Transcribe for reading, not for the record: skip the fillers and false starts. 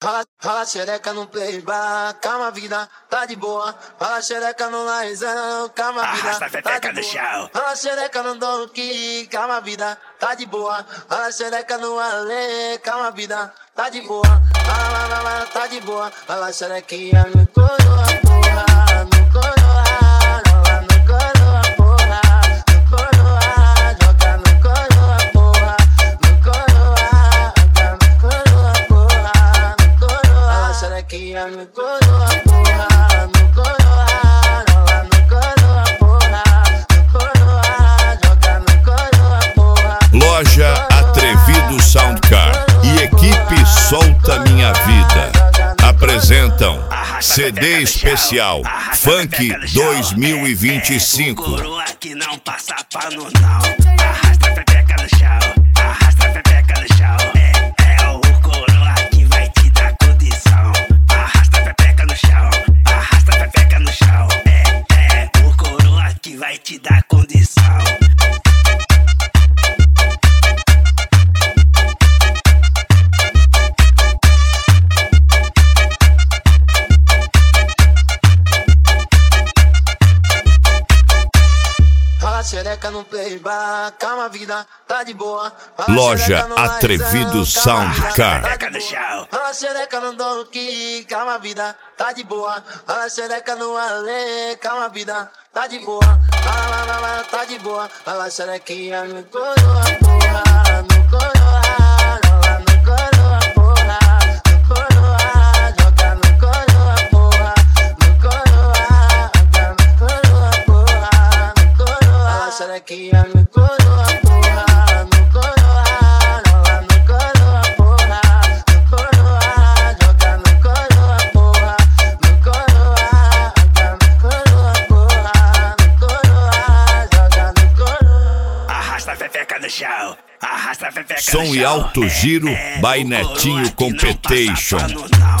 Fala xereca no playback, calma vida, tá de boa. Fala xereca no laizão, calma vida, tá de boa. Fala xereca no donkey, calma vida, tá de boa. Fala xereca no ale, calma vida, tá de boa. Fala, tá de boa. Fala xerequinha no coroa, porra, no coroa. No coroa, porra, no coroa, rola no coroa, porra, no coroa, joga no coroa, porra. Loja Atrevido Soundcar e equipe Solta Minha Vida apresentam CD especial Funk 2025. Coroa que não passa pano não. Arrasta a pepeca no chão, arrasta a pepeca no chão. É o coroa que vai te dar condição. Arrasta a pepeca no chão, arrasta a pepeca no chão. É o coroa que vai te dar condição. Xereca no playback, calma vida, tá de boa. Loja Atrevido Soundcar. Fala xereca no donkey, calma vida, tá de boa. Fala xereca no ale, calma vida, tá de boa. Fala, tá de boa. Fala xerequinha no coroa, porra, no coroa, rola no coroa, porra, no coroa, joga no coroa, porra, no coroa, joga no coroa, porra, no coroa. Xerequinha no coroa, porra, no coroa, rola no coroa, porra, no coroa, joga no coroa, porra, no coroa, joga no coroa, porra, no coroa, joga no coroa. Arrasta a pepeca no chão, arrasta a pepeca no chão. Som e alto giro by Netinho Competition.